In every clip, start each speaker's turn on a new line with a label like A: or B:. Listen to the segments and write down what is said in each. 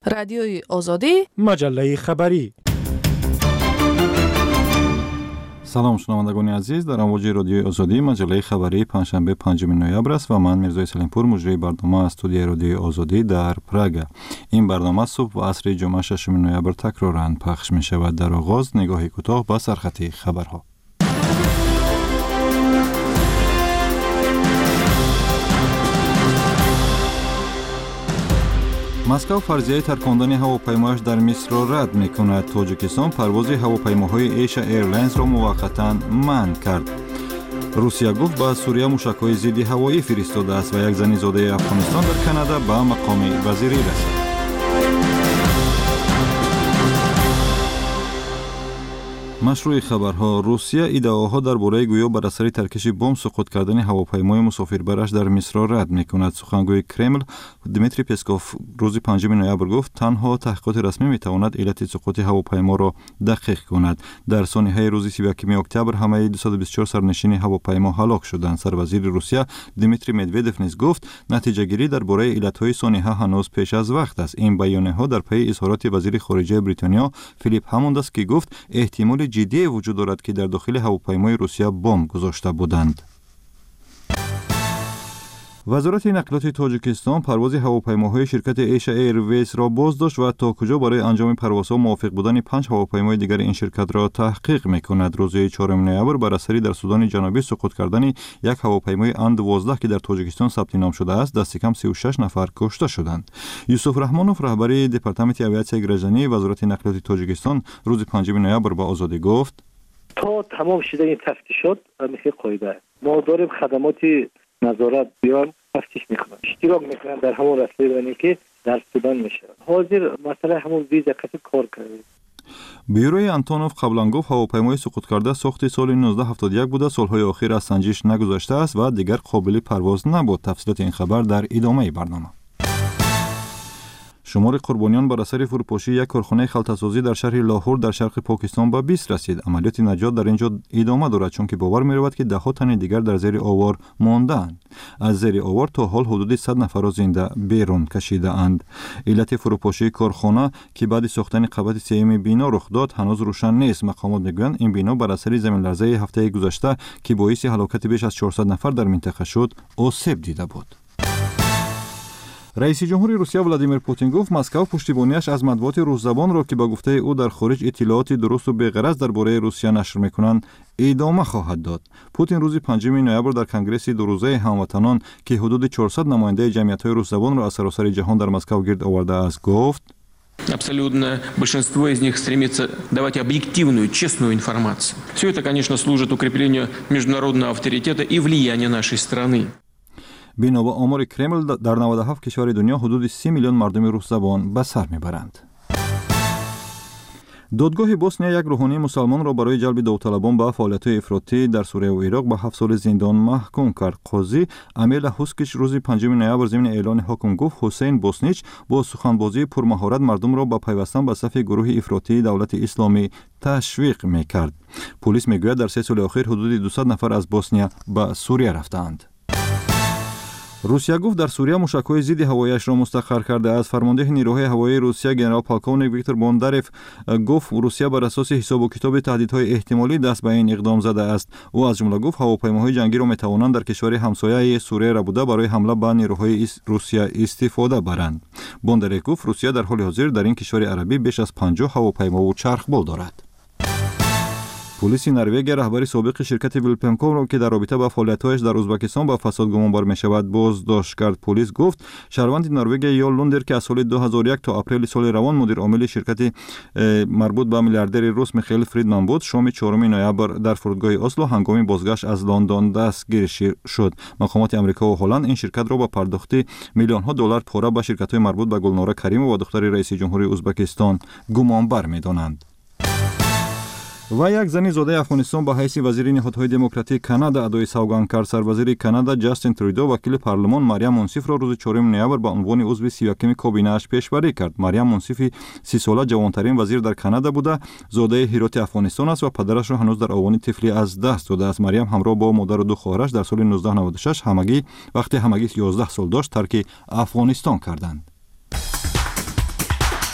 A: رادیوی آزادی،
B: مجله خبری.
C: سلام شنوندگان عزیز، در امواج رادیوی آزادی مجله خبری پنجشنبه 5 نوامبر است و من میرزا سلیمپور مجری برنامه از استودیوی رادیوی آزادی در پراگ. این برنامه صبح و عصر جمعه 6 نوامبر تکرارن پخش می شود. در آغاز نگاهی کوتاه به سرخط خبرها. مسکو فرضیه ترکاندن هواپیمایش در مصر را رد می‌کند. تاجیکستان پرواز هواپیماهای ایشا ایرلاینز را موقتاً منع کرد. روسیه گفت به سوریه موشک‌های ضد هوایی فرستاده است و یک زن زاده افغانستان در کانادا به مقام وزیری رسید. مشروع خبرها. روسیه ادعاها درباره گویا بر اثر ترکش بمب سقوط کردن هواپیمای مسافربرش در مصر را رد می‌کند. سخنگوی کرمل دمیتری پسکوف روز 5 نوامبر گفت تنها تحقیقات رسمی می‌تواند علت سقوط هواپیما را دقیق کند. در سانحه روز 31 اکتبر همه 224 سرنشین هواپیما هلاک شدند. سروزیر روسیه دمیتری مدودف نیز گفت نتیجه گیری درباره علت‌های سانحه هنوز پیش از وقت است. این بیانیه‌ها در پی اظهارات وزیر خارجه بریتانیا فیلیپ هموند است که گفت احتمال جدی وجود دارد که در داخل هواپیمای روسیه بمب گذاشته بودند. وزارت نقلیات تاجیکستان پرواز هواپیماهای شرکت ایشا ایرویز را بازداشت و تا کجا برای انجام پروازها موافق بودن 5 هواپیمای دیگر این شرکت را تحقیق می‌کند. روز 4 نوامبر بر اثر در سودان جنوبی سقوط کردن یک هواپیمای ان-12 که در تاجیکستان ثبت نام شده است، دست کم 36 نفر کشته شدند. یوسف رحمانوف رهبر دپارتمنت آویاسیای گرجانی وزارت نقلیات تاجیکستان روز 5 نوامبر به آزادی گفت
D: تا تمام شدن تفتیشات مثل قاعده ما داریم خدمات نظارت بیان تفتیش میکنن، اشتراک میکنن در همون رسیدگی که در سودان میشه. حاضر مثلا همون ویزا کسی کار کرده.
C: بیروی انتونوف قبلا گفت هواپیمای سقوط کرده ساخت سال 1971 بوده، سالهای اخیر از سنجش نگذشته است و دیگر قابل پرواز نبود. تفصیلات این خبر در ادامه برنامه. شمار قربانیان بر اثر فروپاشی یک کارخانه خلطه‌سازی در شهر لاهور در شرق پاکستان به 20 رسید. عملیات نجات در اینجا ادامه دارد چون که باور می‌رود که ده‌ها تن دیگر در زیر آوار مانده‌اند. از زیر آوار تا حال حدود 100 نفر را زنده بیرون کشیده‌اند. علت فروپاشی کارخانه که بعد ساختن قبت سیم بینا رخ داد هنوز روشن نیست. مقامات می‌گویند این بینا بر اثر زمین لرزه هفته گذشته که باعث هلاکت بیش از 400 نفر در منطقه شد آسیب دیده بود. رئیس جمهور روسیه ولادیمیر پوتین گفت مسکو پشتیبانیش از مطبوعات روس‌زبان را که به گفته او در خارج اطلاعات درست و بی‌غرض درباره روسیه نشر می‌کنند ادامه خواهد داد. پوتین روز 5 نوامبر در کنگره دو روزه هموطنان که حدود 400 نماینده جمعیت‌های روس‌زبان را از سراسر جهان در مسکو گرد آورده است گفت
E: Абсолютно большинство из них стремится давать объективную, честную информацию. Все это, конечно, служит укреплению международного авторитета и влияния нашей страны.
C: بنا به آمار کرمل در 97 کشور دنیا حدود 30 میلیون مردم روس زبان به سر میبرند. دادگاه بوسنیا یک روحانی مسلمان را برای جلب داوطلبان به فعالیت‌های افراطی در سوریه و عراق به 7 سال زندان محکوم کرد. قاضی امیل حسکش روز 5 نوامبر ضمن اعلان حکم گفت حسین بوسنیچ با سخنبازی پرمهارت مردم را به پیوستن به صف گروه افراطی دولت اسلامی تشویق می‌کرد. پلیس می‌گوید در 3 سال اخیر حدود 200 نفر از بوسنیا به سوریه رفتند. روسیه گفت در سوریه موشک‌های ضد هوایی‌اش را مستقر کرده است. فرمانده نیروهای هوایی روسیه ژنرال پالکونیک ویکتور بوندارف گفت روسیه بر اساس حساب و کتاب تهدیدهای احتمالی دست به این اقدام زده است. او از جمله گفت هواپیماهای جنگی را می‌توانند در کشور همسایه سوریه را بوده برای حمله به نیروهای روسیه استفاده برند. بوندارف گفت روسیه در حال حاضر در این کشور عربی بیش از 50 هواپیما و چرخبال دارد. پلیس نروژ رهبر سابق شرکت ویلپمکو را که در رابطه با فعالیت‌هایش در ازبکستان با فساد گمانبر می‌شود بازداشت کرد. پلیس گفت شهروند نروژ یال لوندر که از سال 2001 تا اپریل سال روان مدیر عامل شرکت مربوط به میلیاردر روس میخائیل فریدمن بود، شام 4 نوامبر در فرودگاه اسلو هنگام بازگشت از لندن دستگیر شد. مقامات آمریکا و هلند این شرکت را با پرداخت میلیون‌ها دلار پاره به شرکت‌های مربوط به گلناره کریمова و دختر رئیس جمهوری ازبکستان گمانبر می‌دانند. و یک زن زاده افغانستان به حیث وزیر نهادهای دموکراتیک کانادا ادای سوگند کرد. سروزیر کانادا جاستین ترودو وکیل پارلمان مریم منصف را روز 4 نوامبر به عنوان عضو 31 کابینه اش پیشبری کرد. مریم منصف 30 ساله جوانترین وزیر در کانادا بوده، زاده هرات افغانستان است و پدرش را هنوز در آوان طفلی از دست داده است. مریم همراه با مادر و دو خواهرش در سال 1996 همگی 11 سال داشت ترک افغانستان کردند.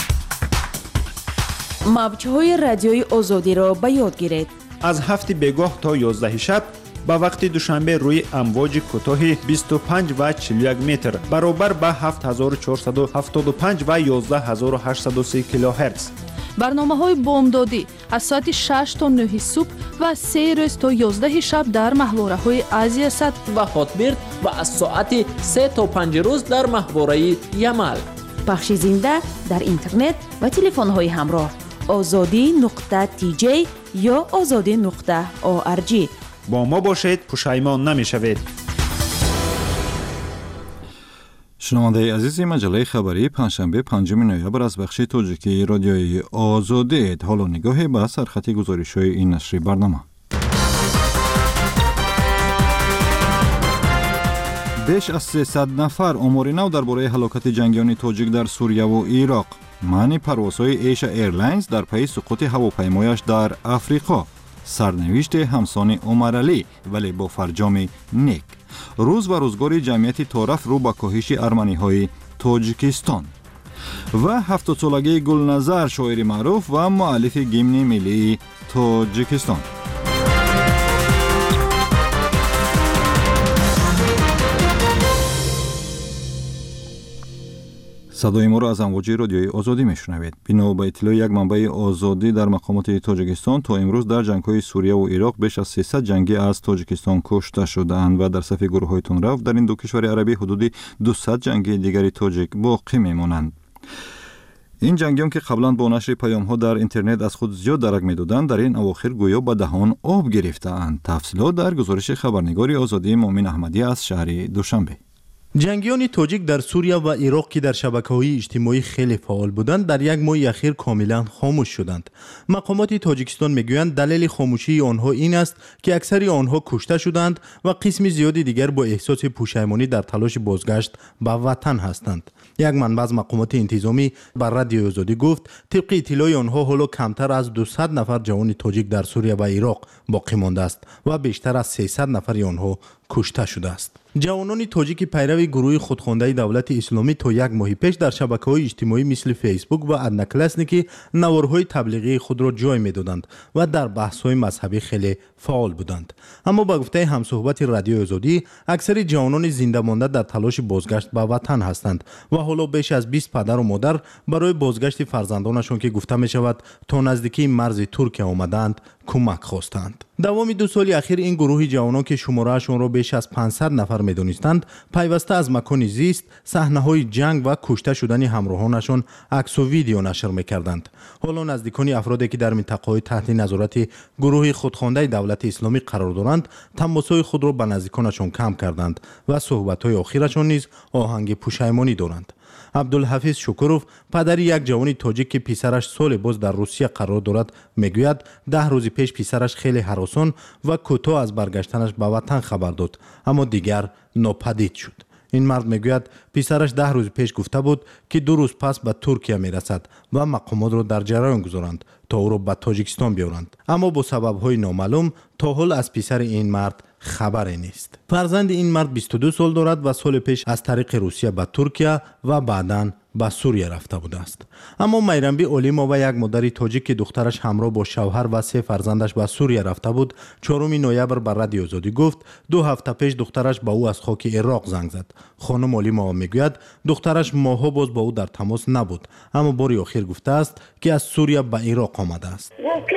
A: موج‌های رادیوی آزادی را به یاد گیرید.
B: از 7 بگاه تا 11 شب با وقت دوشنبه روی امواج کوتاه 25 و 41 متر برابر با 7475 و 11830 کیلوهرتز.
F: برنامه‌های بامدادی از ساعت 6 تا 9 صبح و 3 روز تا 11 شب در ماهواره‌های آسیا سد
G: و هاتبرد و از ساعت 3 تا 5 روز در ماهواره یمل.
A: پخش زنده در اینترنت و تلفن‌های همراه azadi.tj یا azadi.org.
B: با ما باشید، پشیمان نمی‌شوید.
C: شنونده عزیز، مجله خبری پنجشنبه 5 نوامبر از بخش تاجیکی رادیوی آزادی. حالا نگاهی به سرخط گزارش‌های این نشر برنامه. بیش از 300 نفر آمار نو درباره هلاکت جنگیان تاجیک در سوریه و عراق. معنی پروازهای ایشا ایرلاینز در پی سقوط هواپیمایش در افریقا. سرنوشت همسان عمر علی ولی با فرجام نیک. روز و روزگار جمعیت طرف رو به کاهش ارمنی‌های تاجیکستان. و 70 سالگی گلنظر، شاعر معروف و مؤلف گیمن ملی تاجیکستان. صدای ما را از امواج رادیوی آزادی میشنوید. بنا به اطلاع یک منبع آزادی در مقامات تاجیکستان، تا امروز در جنگ‌های سوریه و عراق بیش از 300 جنگی از تاجیکستان کشته شدند و در صف گروه‌های تندرو در این دو کشور عربی حدود 200 جنگی دیگری تاجیک باقی میمانند. این جنگیان که قبلا با نشر پیام‌ها در اینترنت از خود زیاد درک می‌دادند، در این اواخر گویا به دهان آب گرفته‌اند. تفصیلات در گزارش خبرنگار آزادی مومن احمدی از شهر دوشنبه.
H: جنگیان تاجیک در سوریه و عراق که در شبکه‌های اجتماعی خیلی فعال بودند، در یک ماه اخیر کاملا خاموش شدند. مقامات تاجیکستان میگویند دلیل خاموشی آنها این است که اکثر آنها کشته شدند و قسم زیادی دیگر با احساس پشیمانی در تلاش بازگشت به وطن هستند. یک منبع از مقامات انتظامی بر رادیو آزادی گفت طبق اطلاع آنها حالا کمتر از 200 نفر جوان تاجیک در سوریه و عراق باقی مانده است و بیشتر از 300 نفر آنها کشته شده است. جوانان تاجیک پیرو گروه خودخوانده دولت اسلامی تا یک ماه پیش در شبکه‌های اجتماعی مثل فیسبوک و ادناکلاسنیکی نوارهای تبلیغی خود را جای می‌دادند و در بحث‌های مذهبی خیلی فعال بودند. اما با گفته همصحبت رادیو آزادی، اکثر جوانان زنده مانده در تلاش بازگشت به وطن هستند و حالا بیش از 20 پدر و مادر برای بازگشت فرزندانشان که گفته می‌شود تا نزدیکی مرز ترکیه آمدند کمک خواستند. دوام 2 سال اخیر این گروه جوانان که شماره‌شان را بیش از 500 نفر می‌دانستند، پیوسته از مکان زیست، صحنه‌های جنگ و کشته شدن همراهانشان عکس و ویدیو نشر می‌کردند. حالا نزدیکان افرادی که در منطقه‌های تحت نظارت گروه خودخوانده دولت اسلامی قرار دارند، تماس‌های خود را به نزدیکانشان کم کردند و صحبت‌های آخرشان نیز آهنگ پشیمانی دارند. عبدالحفیظ شکروف، پدر یک جوان تاجیک که پسرش سال باز در روسیه قرار دارد، میگوید 10 روز پیش پسرش خیلی هراسان و کوتاه از برگشتنش به وطن خبر داد، اما دیگر ناپدید شد. این مرد میگوید پسرش 10 روز پیش گفته بود که 2 روز پس به ترکیه میرسد و مقامات را در جریان گذارند تا او را به تاجیکستان بیاورند، اما با سبب‌های نامعلوم تا حال از پسر این مرد خبری نیست. فرزند این مرد 22 سال دارد و سال پیش از طریق روسیه به ترکیه و بعداً به سوریه رفته بوده است. اما میرنبی اولیما و یک مادر تاجیک که دخترش همراه با شوهر و 3 فرزندش به سوریه رفته بود، 4 نوامبر بر رادیو آزادی گفت 2 هفته پیش دخترش به او از خاک عراق زنگ زد. خانم اولیما میگوید دخترش ماها باز با او در تماس نبود، اما باری آخر گفته است که از سوریه به عراق آمده است.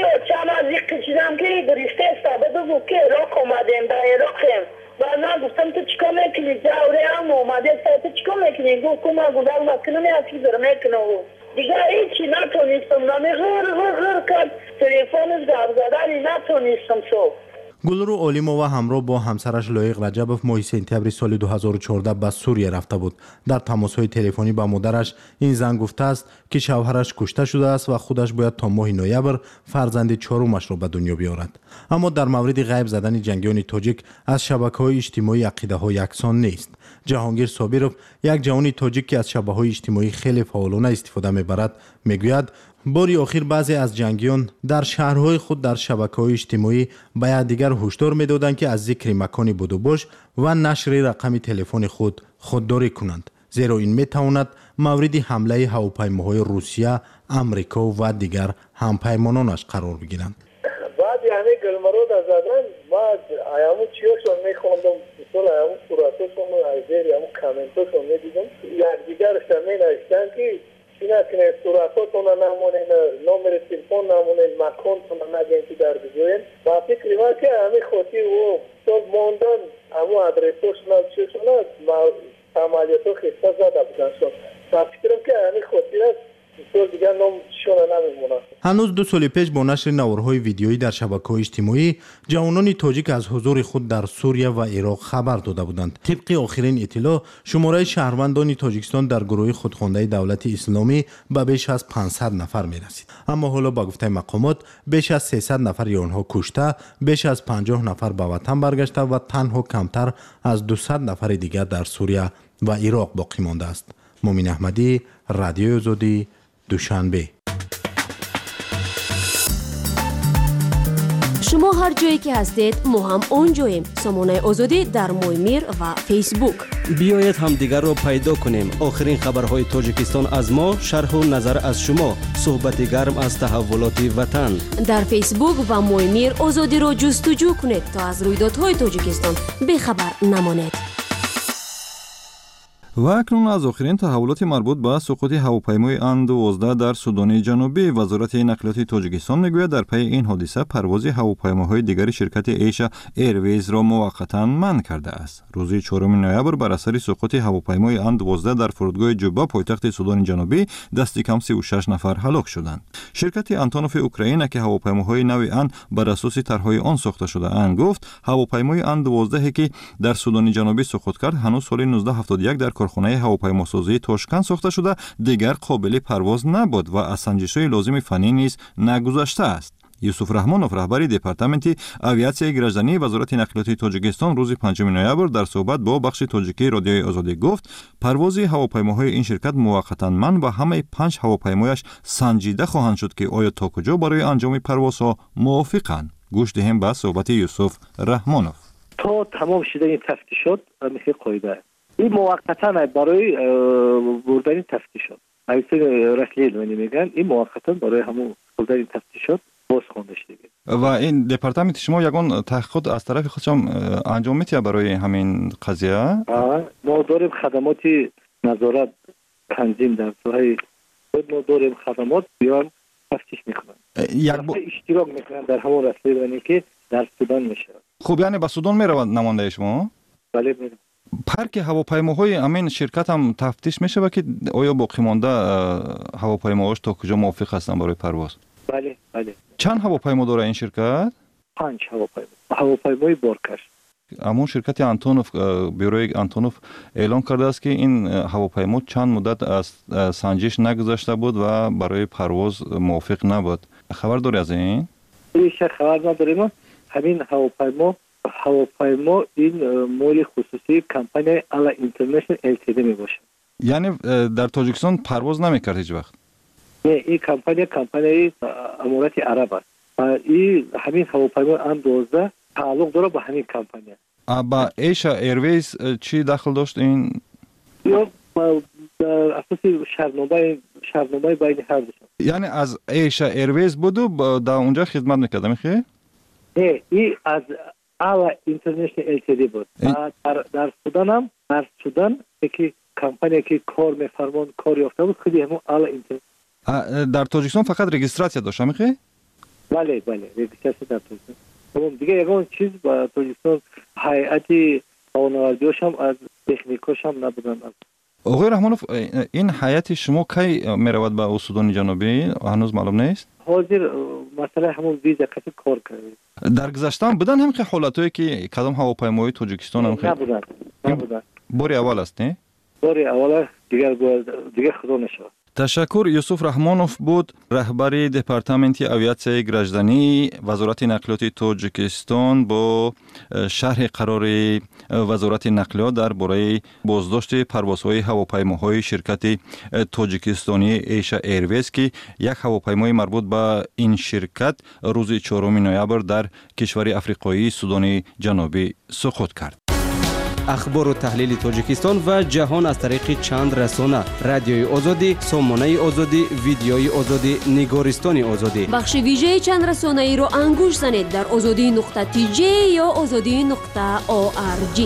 I: من گفتم تو چیکار میکنی؟ جوری هم اومده تو چیکار میکنی؟ گفتم من گذار مکنم یکی داره میکنم دیگه هیچی نتونستم نمی غر کرد تلیفونش در زدنی نتونستم صبح.
H: گلرو اولیمووا همراه با همسرش لایق رجبوف ماه سپتامبر سال 2014 به سوریه رفته بود. در تماس‌های تلفنی با مادرش این زن گفته است که شوهرش کشته شده است و خودش باید تا ماه نوامبر فرزند چهارمش را به دنیا بیاورد. اما در مورد غیب زدن جنگیان تاجیک از شبکه‌های اجتماعی عقیده‌ها یکسان نیست. جهانگیر صابرов، یک جوان تاجیک که از شبکه‌های اجتماعی خیلی فعالانه استفاده می‌برد، میگوید باری آخر بعضی از جنگیان در شهرهای خود در شبکه‌های اجتماعی به یکدیگر هشدار می‌دادند که از ذکر مکانی بود و باش و نشر رقم تلفن خود خودداری کنند، زیرا این می‌تواند مورد حمله هواپیماهای روسیه، آمریکا و دیگر همپیمانانش قرار بگیرند.
J: بعد یعنی گلمرود از زدن بعد ایامو چیاشون میخوندم بسیار ایامو صورتشون و ازیر ایامو کامنتشون میدیدم یک دیگرش می نوشتن که اینا کنه صورتاتون نمونه نمبر تلفن نمونه مکانتون نگین که در بجوین و فکری ما که همی خودی و سال موندن همو ادرسوش نوشتشون عملیاتو خسته زده بودن شد و فکرم که همی خودی است
H: هنوز 2 سال پیش با نشر نوارهای ویدیویی در شبکه‌های اجتماعی جوانان تاجیک از حضور خود در سوریه و عراق خبر داده بودند. طبق آخرین اطلاع شماره شهروندان تاجیکستان در گروه خودخوانده دولت اسلامی به بیش از 500 نفر می‌رسید. اما حالا با گفته مقامات بیش از 300 نفر آنها کشته، بیش از 50 نفر به وطن برگشته و تنها کمتر از 200 نفر دیگر در سوریه و عراق باقی مانده است. مومن احمدی، رادیو آزادی، دوشنبه.
K: شما هر جایی که هستید ما هم اونجاییم. سامانه آزادی در مویمیر و فیسبوک.
L: بیایید هم دیگر رو پیدا کنیم. آخرین خبرهای تاجیکستان از ما، شرح و نظر از شما، صحبت گرم از تحولات وطن.
K: در فیسبوک و مویمیر آزادی رو جستجو کنید تا از رویدادهای تاجیکستان بخبر نمانید.
C: و اکنون از آخرین تحولات مربوط به سقوط هواپیمای ان-12 در سودان جنوبی، وزارت نقلیات تاجیکستان میگوید در پی این حادثه پرواز هواپیماهای دیگر شرکت ایشا ایرویز را موقتا منع کرده است. روز 4 نوامبر بر اثر سقوط هواپیمای ان-12 در فرودگاه جوبا پایتخت سودان جنوبی دست کم 36 نفر هلاک شدند. شرکت آنتونوف اوکراین که هواپیماهای نوع ان بر اساس طرحهای آن ساخته شده اند گفت هواپیمای ان-12 که در سودان جنوبی سقوط کرد هنوز سال 1971 در کارخانه هواپیماسازی تاشکند ساخته شده دیگر قابل پرواز نبود و از سنجش‌های لازم فنی نیز نگذشته است. یوسف رحمانوف رهبر دپارتمنت آویاسیای گراجدانی وزارت نقلیات تاجیکستان روز 5 نوامبر در صحبت با بخش تاجیکی رادیوی آزادی گفت پرواز هواپیماهای این شرکت موقتا منع و همه 5 هواپیمایش سنجیده خواهند شد که آیا تا کجا برای انجام پروازها موافقند. گوش دهیم به صحبت یوسف رحمانوف.
D: تا تمام شده این تفتیشات مثل قاعده این موقتا برای بردن تفتیشات ایسه رسلی میگن این موقتا برای همون بردن تفتیشات باز خوانده شده
C: و این دپارتمنت شما یگان تحقیقات از طرف خودشم انجام میتیه برای همین قضیه؟
D: ما داریم خدمات نظارت تنظیم در ساحه ما داریم خدمات بیان تفتیش میکنن اشتراک میکنن در همون رسلی که در سودان میشه.
C: خب یعنی به سودان میرود نماینده شما؟
D: بله میره.
C: پارک هواپیماهای امین شرکت هم تفتیش میشه و که آیا باقی مانده هواپیماهاش تا کجا موافق هستن برای پرواز؟
D: بله بله.
C: چند هواپیما داره این شرکت؟
D: 5 هواپیمای بارکش.
C: اما شرکت آنتونوف بیروی آنتونوف اعلام کرده است که این هواپیما چند مدت از سنجش نگذشته بود و برای پرواز موافق نبود. خبر داری از این؟
D: هیچ خبر نداریم. همین هواپیما این مال خصوصی کمپانی الا اینترنشنال LTD می باشه.
C: یعنی در تاجیکستان پرواز نمیکرد هیچ وقت؟
D: نه این کمپانی امارات عرب است. این همین هواپیما ان-12 تعلق داره به همین کمپانی.
C: با ایشا ایرویز چی دخل داشت این؟
D: یا در اساس شرطنامه بین هر دوشون.
C: یعنی از ایشا ایرویز بود و در اونجا خدمت میکرد میخوای؟
D: نه این از الا اینترنشنال LTD بود. در سودان هم در سودان که کمپانی که کار میفرمان کار یافته بود خودی همون الا اینترنشنال.
C: در تاجیکستان فقط رجیستراسیون داشت میخوای؟
D: بله رجیستراسیون در تاجیکستان. اون دیگه یگان چیز با تاجیکستان هیئت قانون‌ورزیش هم از تکنیکاش هم نبودن.
C: آقای رحمانوف این هیئت شما کی میرود به سودان جنوبی هنوز معلوم نیست؟
D: حاضر مثلا همون ویزا کسی کار کرده.
C: در گذشته بودن هم که حالتایی که کدام هواپیمای تاجیکستان هم
D: نبودن.
C: باری اول است نه؟
D: باری اول دیگه خدا نشد.
C: تشکر. یوسف رحمانوف بود رهبر دپارتمنت آویاسیای گراجدانی وزارت نقلیات تاجیکستان با شرح قرار وزارت نقلیات درباره بازداشت پروازهای هواپیماهای شرکت تاجیکستانی ایشا ایرویز که یک هواپیمای مربوط به این شرکت روز 4 نوامبر در کشور افریقایی سودان جنوبی سقوط کرد.
L: اخبار و تحلیل تاجیکستان و جهان از طریق چند رسانه: رادیوی آزادی، سامانه آزادی، ویدیوی آزادی، نگارستان آزادی.
K: بخش ویژه چند رسانه ای رو انگوش زنید در azadi.tj یا azadi.org.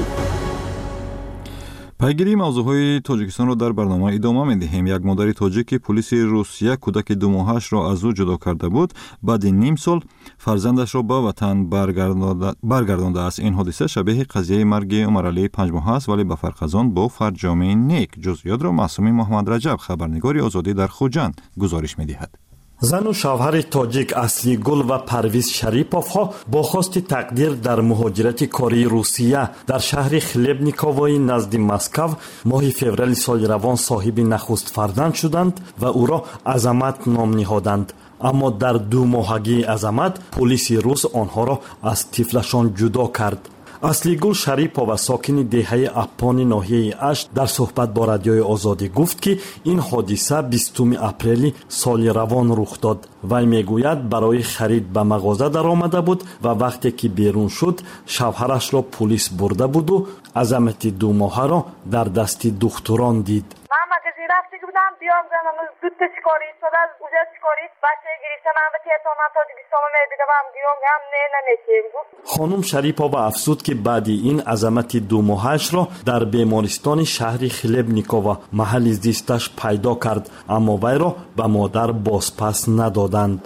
C: پیگیری موضوعهای تاجیکستان را در برنامه ادامه می‌دهیم. یک مادر تاجیک پلیس روسیه کودک 2 ماهش را از او جدا کرده بود. بعد نیم سال فرزندش را به وطن برگردانده است. این حادثه شبیه قضیه مرگ عمرعلی 5 ماهه است، ولی به فرق از آن با فرجام نیک. جزئیات را معصومی محمد رجب، خبرنگار آزادی در خوجند، گزارش می‌دهد.
M: زن و شوهر تاجیک اصلیگل و پرویز شریپوف ها با خواست تقدیر در مهاجرت کاری روسیه در شهر خلبنیکووی نزد مسکو ماه فوریه سال روان صاحب نخست فرزند شدند و او را عظمت نام نهادند. اما در 2 ماهگی عظمت پلیس روس آنها را از طفلشان جدا کرد. اصلیگل شریپова ساکن دهه اپانی ناحیه اشت در صحبت با رادیوی آزادی گفت که این حادثه 20 اپریل سال روان رخ داد. وی میگوید برای خرید به مغازه در آمده بود و وقتی که بیرون شد شوهرش را پلیس برده بود و عظمت 2 ماهه را در دست دختران دید.
N: رفته بودم بیام زود چیکاری شده از اونجا چیکاری بچه گریسته من به تیتومن تاجیکستان میبینم دیوم هم نمیشه.
M: خانم شریپova افزود که بعد این عظمت 2 ماهش را در بیمارستان شهر خلبنیکووا محل زیستش پیدا کرد، اما وی را به مادر بازپس ندادند.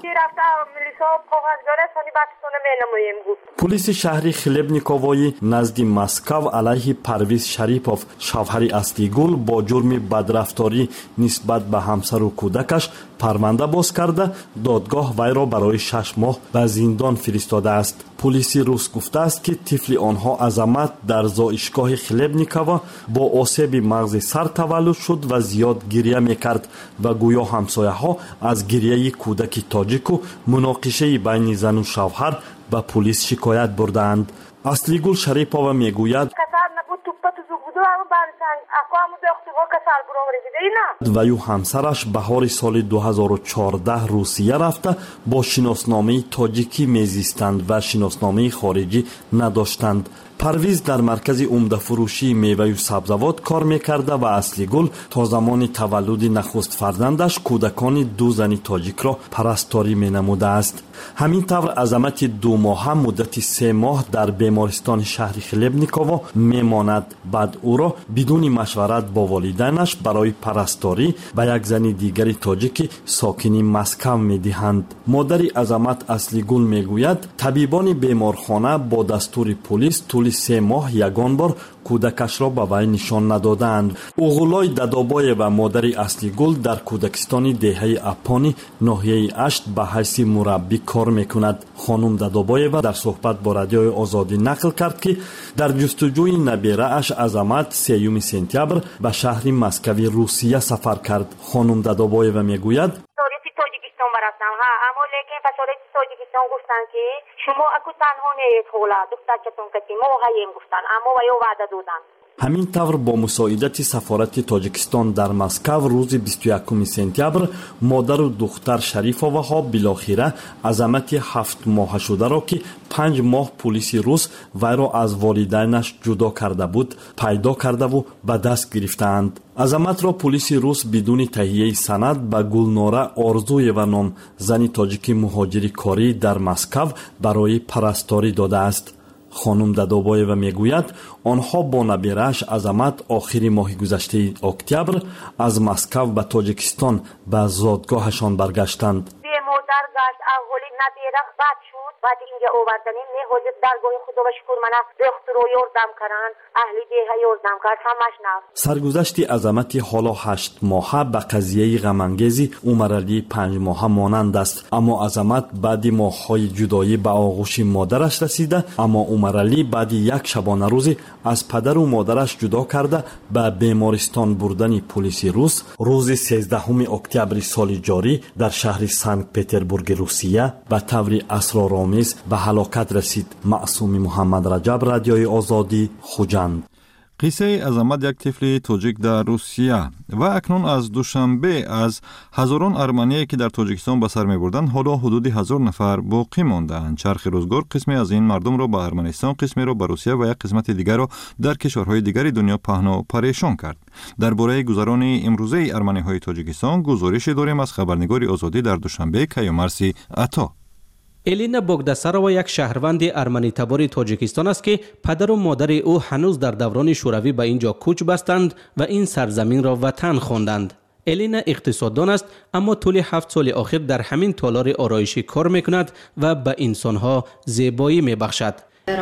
M: پلیس شهر خلبنیکووی نزد مسکو علیه پرویز شریپوف شوهر اصلیگل با جرم بدرفتاری نسبت به همسر و کودکش پرونده باز کرده دادگاه وی را برای 6 ماه به زندان فرستاده است. پلیس روس گفته است که طفل آنها عظمت در زایشگاه خلبنیکووا با آسیب مغز سر تولد شد و زیاد گریه میکرد و گویا همسایه ها از گریه کودک تاجیک و مناقشه بین زن و شوهر به پلیس شکایت بردند. اصلیگل شریپova میگوید و یو همسرش بهار سال 2014 روسیه رفته با شناسنامه تاجیکی میزیستند و شناسنامه خارجی نداشتند. پرویز در مرکز عمده فروشی میوه و سبزوات کار میکرده و اصلیگل تا زمان تولد نخست فرزندش کودکان 2 زن تاجیک را پرستاری مینموده است. همین طور عظمت 2 ماهه مدت 3 ماه در بیمارستان شهر خلبنیکووا میماند. بعد او را بدون مشورت با والدینش برای پرستاری به یک زن دیگری تاجیک ساکن مسکو میدهند. مادر عظمت اصلیگل میگوید طبیبان بیمارخانه با دستور پلیس طول 3 ماه یگان بار کودکش را به وی نشان ندادند. اوغلای ددابای و مادر اصلیگل در کودکستان دهه اپانی ناحیه اشت به حیث مربی کار میکند. خانم ددابایو در صحبت با رادیوی آزادی نقل کرد که در جستجوی نبیره اش عظمت 3 سپتامبر به شهر مسکوی روسیه سفر کرد. خانم ددابایو میگوید
N: اما لیکن پسوری تاجیکستان گفتن که شما اکو تنها نیست خولا دخترچتون کتی ما هاییم گفتن اما ویو وعده دادن.
M: همین طور با مساعدت سفارت تاجیکستان در مسکو روز 21 سپتامبر مادر و دختر شریپova ها بالاخره عظمت 7 ماه شده را که 5 ماه پلیس روس وی را از والدینش جدا کرده بود پیدا کرده و به دست گرفتند. عظمت را پلیس روس بدون تهیه سند به گلناره آرزوی و نام زن تاجیک مهاجر کاری در مسکو برای پرستاری داده است. خانم ددابایو میگوید آنها با نبیره‌اش عظمت آخر ماه گذشته اکتبر از مسکو به تاجیکستان به زادگاهشان برگشتند.
N: مادر گشت اولی نبیره بعد شد بعد اینجا آوردنیم حاجت درگاه خدا و شکر من دکتر رو یاردم کردن اهل دیه یاردم کرد همش نفت.
M: سرگذشت عظمت حالا 8 ماهه به قضیه غم‌انگیز عمرعلی 5 ماهه مانند است، اما عظمت بعد ماه‌های جدایی به آغوش مادرش رسیده، اما عمرعلی بعد یک شبانه روزی از پدر و مادرش جدا کرده به بیمارستان بردن پلیس روس روز 13 اکتبر سال جاری در شهر سنت پترزبورگ روسیه به طور اسرارآمیز به هلاکت رسید. معصومی محمد رجب، رادیوی آزادی، خوجند.
C: قصه عظمت یک طفل تاجیک در روسیه و اکنون از دوشنبه از هزاران ارمنی که در تاجیکستان به سر می‌بردند حالا حدود 1000 نفر باقی ماندند. چرخ روزگار قسمی از این مردم را به ارمنستان، قسمی را به روسیه و یک قسمت دیگر را در کشورهای دیگر دنیا پهنا و پریشان کرد. درباره گذران امروزه ارمنی‌های تاجیکستان گزارش داریم از خبرنگار آزادی در دوشنبه کیومرسی عطا.
O: الینا بوگداسارова یک شهروند ارمنی تبار تاجیکستان است که پدر و مادر او هنوز در دوران شوروی به اینجا کوچ بستند و این سرزمین را وطن خواندند. الینا اقتصاددان است اما طول 7 سال اخیر در همین تالار آرایشی کار میکند و به انسانها زیبایی میبخشد.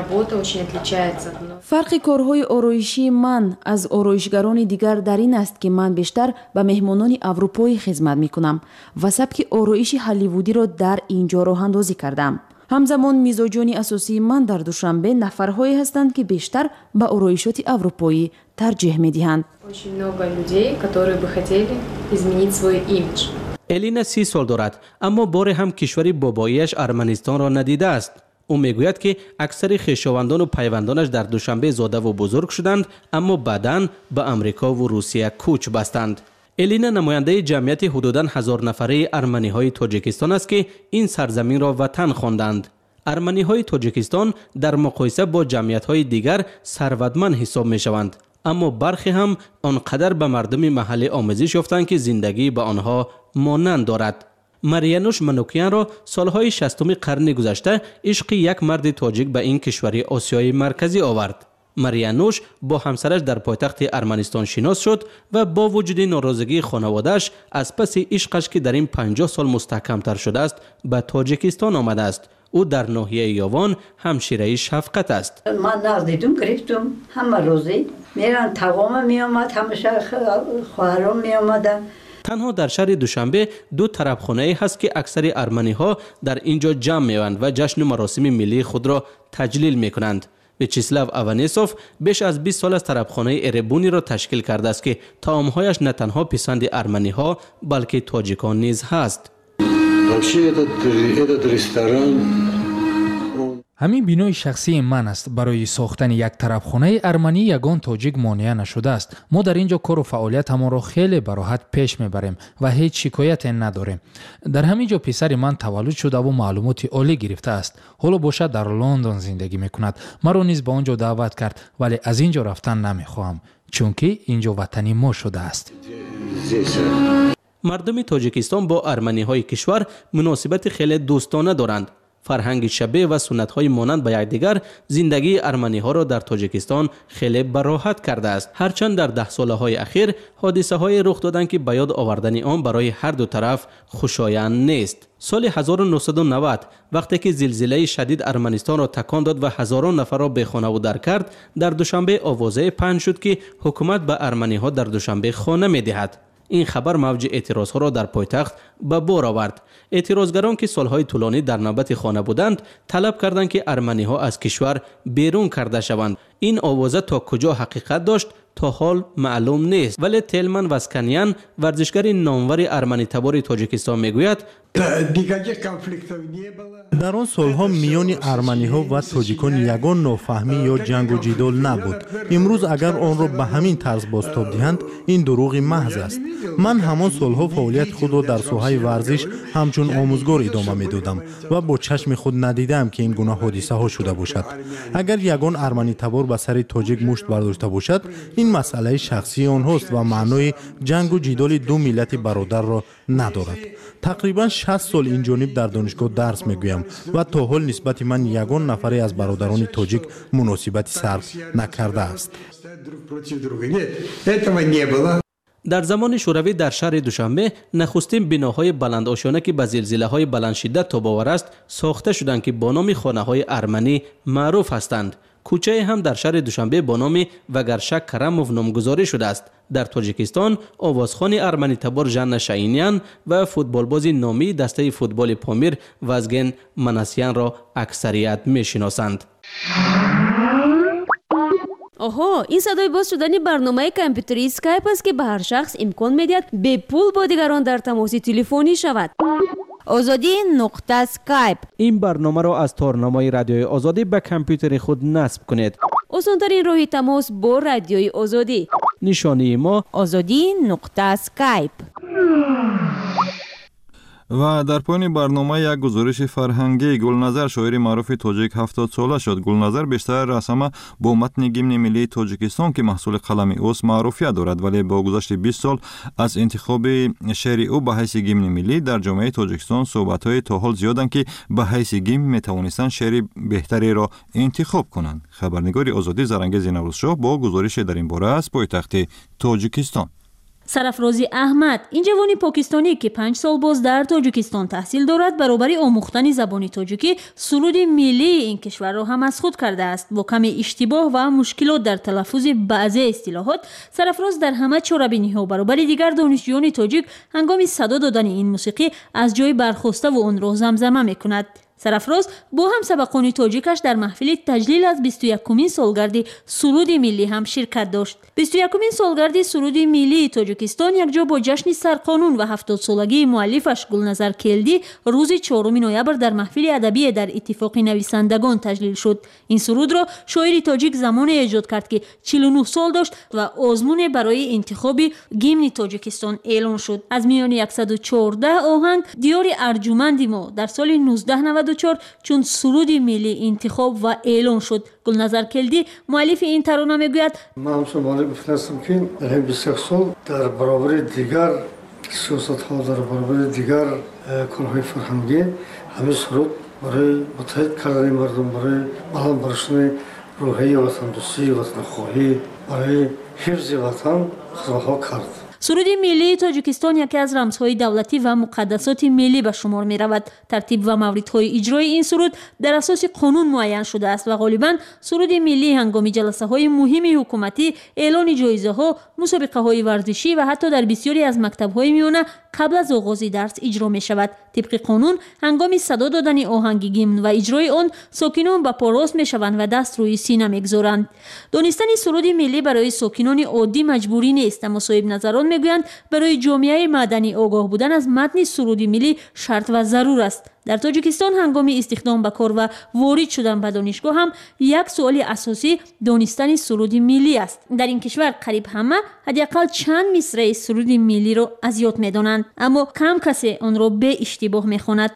A: فرق کارهای آرایشی من از آرایشگران دیگر در این است که من بیشتر به مهمانان اروپایی خدمت میکنم و سبک آرایش هالیوودی را در اینجا راه اندازی کردم. همزمان میزاجان اساسی من در دوشنبه نفرهایی هستند که بیشتر به آرایشات اروپایی ترجیح میدهند.
O: الینا 30 سال دارد اما بار هم کشور باباییش ارمنستان را ندیده است. او میگوید که اکثر خویشاوندان و پیوندانش در دوشنبه زاده و بزرگ شدند اما بعداً به امریکا و روسیه کوچ بستند. الینا نماینده جمعیت حدوداً 1000 نفره ارمنی‌های تاجیکستان است که این سرزمین را وطن خواندند. ارمنی‌های تاجیکستان در مقایسه با جمعیت‌های دیگر ثروتمند حساب می‌شوند اما برخی هم آنقدر به مردم محلی آموزش یافتند که زندگی به آنها مانند دارد. ماریانوش منوکیان را سالهای 60 قرن گذشته عشق یک مرد تاجیک به این کشور آسیای مرکزی آورد. ماریانوش با همسرش در پایتخت ارمنستان شناس شد و با وجود ناراضگی خانواده‌اش از پس عشقش که در این 50 سال مستحکم‌تر شده است به تاجیکستان آمده است. او در ناحیه یاوان همشیره شفقت است.
P: من نزدیدم گرفتم همه روزی میرن تقام می آمد همیشه خواهرام می آمدن.
O: تنها در شهر دوشنبه 2 طربخانه هست که اکثر ارمنی ها در اینجا جمع می‌اند و جشن و مراسم ملی خود را تجلیل می‌کنند. ویچیسلاو آوانیسوف بیش از 20 سال از طربخانه اربونی را تشکیل کرده است که طعام‌هایش نه تنها پسند ارمنی ها بلکه تاجیکان نیز هست.
Q: همین بینای شخصی من است. برای ساختن یک طربخانه ارمنی یگان تاجیک مانع نشده است. ما در اینجا کار و فعالیت همون را خیلی به راحت پیش میبریم و هیچ شکایت نداریم. در همین جا پسر من تولد شده و معلومات عالی گرفته است. حالا باشد در لندن زندگی میکند. مرا نیز به آنجا دعوت کرد ولی از اینجا رفتن نمیخواهم چون که اینجا وطنی ما شده است.
O: مردم تاجیکستان با ارمنی های کشور مناسبت خیلی دوستانه دارند. فرهنگ شبیه و سنت‌های مانند به یکدیگر زندگی ارمنی‌ها را در تاجیکستان خیلی براحت کرده است. هرچند در 10 سال‌های اخیر حادثه‌های رخ دادند که به یاد آوردن آن برای هر دو طرف خوشایند نیست. سال 1990 وقتی که زلزله شدید ارمنستان را تکان داد و هزاران نفر را بی‌خانه و در کرد، در دوشنبه آوازه پخش شد که حکومت به ارمنی‌ها در دوشنبه خانه می‌دهد. این خبر موج اعتراضها را در پایتخت به بار آورد. اعتراضگران که سالهای طولانی در نوبت خانه بودند طلب کردند که ارمنی‌ها از کشور بیرون کرده شوند. این آوازه تا کجا حقیقت داشت تا حال معلوم نیست ولی تلمن واسکانیان ورزشگر نامور ارمنی تبار تاجیکستان میگوید
H: در آن سالها میان ارمنی ها و تاجیکان یگان نافهمی یا جنگ و جدال نبود. امروز اگر آن را به همین طرز بازتاب دهند این دروغ محض است. من همان سالها فعالیت خود را در ساحه ورزش همچون آموزگار ادامه میدادم و با چشم خود ندیدم که این گونه حادثه ها شده باشد. اگر یگان ارمنی تبار به سر تاجیک مشت برداشته باشد این مسئله شخصی آنهاست و معنای جنگ و جدال دو ملت برادر را ندارد. تقریبا 60 سال این جانب در دانشگاه درس میگویم و تا حال نسبت من یگان نفری از برادران تاجیک مناسبتی صرف نکرده است.
O: در زمان شوروی در شهر دوشنبه نخستین بناهای بلند آشیانه که به زلزله‌های بلند شدت تاب‌آور است ساخته شدند که با نام خانه‌های ارمنی معروف هستند. کوچه هم در شهر دوشنبه با نام وگرشک کرموف نامگذاری شده است. در تاجیکستان آوازخوان ارمنی تبار ژن شاینیان و فوتبالباز نامی دسته فوتبال پامیر وزگن مناسیان را اکثریت میشناسند.
K: آها، این صدای باز شدن برنامه کامپیوتری اسکایپ است که به هر شخص امکان میدهد به پول با دیگران در تماس تلفنی شود. آزادی نقطه اسکایپ.
O: این برنامه را از تارنامه رادیوی آزادی به کامپیوتر خود نصب کنید.
K: осонтарин роҳи тамос бо радиои озодӣ.
O: нишони мо
K: ozodi.skype.
C: ва дар поёни барнома як гузориши фарҳангӣ. Гулназар шоири маъруфи тоҷик 70 сола шуд. Гулназар бештар аз ҳама бо матни гимни миллии Тоҷикистон ки маҳсули қалами ӯст маъруфият дорад, вале бо гузашти 20 сол аз интихоби шеъри ӯ ба ҳайси гимни миллӣ дар ҷомеаи Тоҷикистон суҳбатҳои то ҳол зиёданд ки ба ҳайси гимн метавонистанд шеъри беҳтареро интихоб кунанд. Хабарнигори Озодӣ Зарангези Наврӯзшоҳ бо гузорише дар ин бора аз пойтахти Тоҷикистон.
F: сарафрози аҳмад, ин ҷавони покистонӣ ки 5 сол боз дар тоҷикистон таҳсил дорад, баробари омӯхтани забони тоҷикӣ суруди миллии ин кишварро ҳам аз худ кардааст. Бо ками иштибоҳ ва мушкилот дар талаффузи баъзе истилоҳот, сарафроз дар ҳама чорабиниҳо баробари дигар донишҷӯёни тоҷик ҳангоми садо додани ин мусиқӣ аз ҷой бархоставу онро замзама мекунад. сарафроз бо ҳамсабақони тоҷикаш дар маҳфили таҷлил аз 21-умин солгарди суруди миллӣ ҳам ширкат дошт. 21-умин солгарди суруди миллии Тоҷикистон якҷо бо ҷашни сарқонун ва 70-солагии муаллифаш Гулназар Келдӣ рӯзи 4 ноябр дар маҳфили адабие дар Иттифоқи нависандагон таҷлил шуд. Ин сурудро шоири тоҷик замоне эҷод кард ки 49 сол дошт ва озмуне барои интихоби гимни Тоҷикистон эълон шуд. аз миёни 114 оҳанг диёри арҷуманди мо дар соли 1994 чун суруди миллӣ интихоб ва эълон шуд. Гулназар Келдӣ муаллифи ин тарона мегӯяд:
J: ман ҳамчун молик гуфтаастам ки дар ин 21 сол дар баробари дигар сиёсатҳо, дар баробари дигар корҳои фарҳангӣ ҳамин суруд барои муттаҳид кардани мардум, барои баланд баршудани рӯҳии ватандӯстӣ, ватанхоҳӣ, барои ҳифзи ватан хизматҳо кард.
F: суруди миллии Тоҷикистон яке аз рамзҳои давлатӣ ва муқаддасоти миллӣ ба шумор меравад. тартиб ва мавридҳои иҷрои ин суруд дар асоси қонун муайян шудааст ва ғолибан суруди миллӣ ҳангоми ҷаласаҳои муҳими ҳукуматӣ, эълони ҷоизаҳо, мусобиқаҳои варзишӣ ва ҳатто дар бисёре аз мактабҳои миёна қабл аз оғози дарс иҷро мешавад. тибқи қонун ҳангоми садо додани оҳанги гимн ва иҷрои он сокинон ба по рост мешаванд ва даст рӯи сина мегузоранд. донистани суруди миллӣ барои сокинони оддӣ маҷбурӣ нест, аммо соҳибназарон мегӯянд барои ҷомеаи маданӣ огоҳ будан аз матни суруди миллӣ шарт ва зарур аст. дар Тоҷикистон ҳангоми истихдом ба кор ва ворид шудан ба донишгоҳ ҳам як суоли асосӣ донистани суруди миллӣ аст. дар ин кишвар қариб ҳама ҳадиақал чанд мисраи суруди миллиро аз ёд медонанд, аммо кам касе онро бе иштибоҳ мехонад.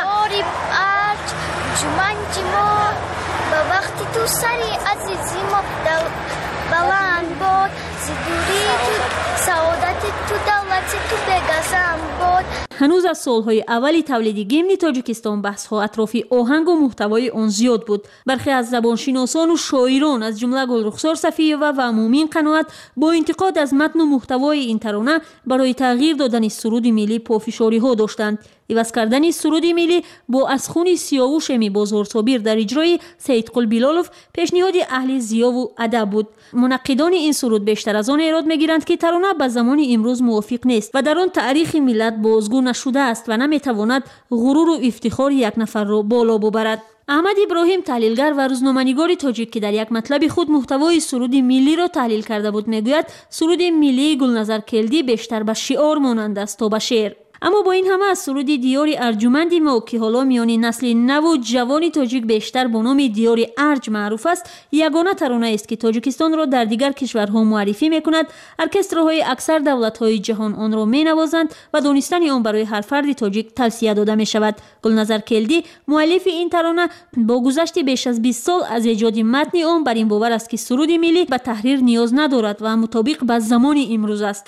F: ҳанӯз аз солҳои аввали тавлиди гимни Тоҷикистон баҳсҳо атрофи оҳангу муҳтавои он зиёд буд. бархе аз забоншиносону шоирон аз ҷумла Гулрухсор Сафиёва ва Мумин Қаноат бо интиқод аз матну муҳтавои ин тарона барои тағйир додани суруди миллӣ пофишориҳо доштанд. иваз кардани суруди миллӣ бо аз хуни Сиёвушеми Бозорсобир дар иҷрои Саидқул Билолов пешниҳоди аҳли зиёву адаб буд. мунаққидони ин суруд бештар аз он эрод мегиранд ки тарона ба замони имрӯз мувофиқ нест ва дар он таърихи миллат бозгӯ нашудааст ва наметавонад ғуруру ифтихори як нафарро боло бубарад. Аҳмад Иброҳим таҳлилгар ва рӯзноманигори тоҷик ки дар як матлаби худ муҳтавои суруди миллиро таҳлил карда буд мегӯяд суруди миллии Гулназар Келдӣ бештар ба шиор монанд аст то ба шеър. аммо бо ин ҳама аз суруди диёри арҷуманди мо ки ҳоло миёни насли наву ҷавони тоҷик бештар бо номи диёри арҷ маъруф аст, ягона таронаест ки Тоҷикистонро дар дигар кишварҳо муаррифӣ мекунад. оркестраҳои аксар давлатҳои ҷаҳон онро менавозанд ва донистани он барои ҳар фарди тоҷик тавсия дода мешавад. Гулназар Келдӣ муаллифи ин тарона бо гузашти беш аз 20 сол аз эҷоди матни он бар ин бовар аст ки суруди миллӣ ба таҳрир ниёз надорад ва мутобиқ ба замони имрӯз аст.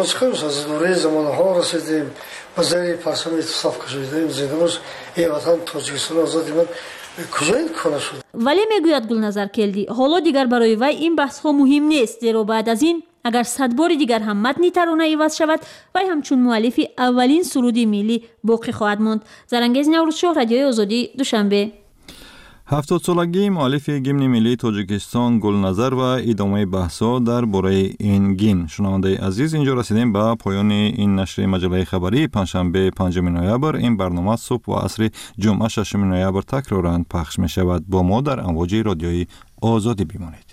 J: با زیر پرچم اتصاف کشیدیم زندگیش ای وطن تاجیکستان آزادی من کجای کنه شد.
F: ولی میگوید Гулназар Келдӣ حالا دیگر برای وی این بحث ها مهم نیست، زیرا بعد از این اگر 100 بار دیگر هم متنی ترانه عوض شود وی همچون مؤلف اولین سرودی ملی باقی خواهد ماند. زرانگیز نوروزشاه، رادیوی آزادی، دوشنبه.
C: 70 سالگی مؤلف گیمن ملی تاجیکستان گلنظر و ادامه بحث‌ها در باره این گیمن. شنونده عزیز، اینجا رسیدیم به پایان این نشر مجله خبری پنجشنبه 5 نوامبر. این برنامه صبح و عصر جمعه 6 نوامبر تکرارا پخش می شود. با ما در امواج رادیوی آزادی بمانید.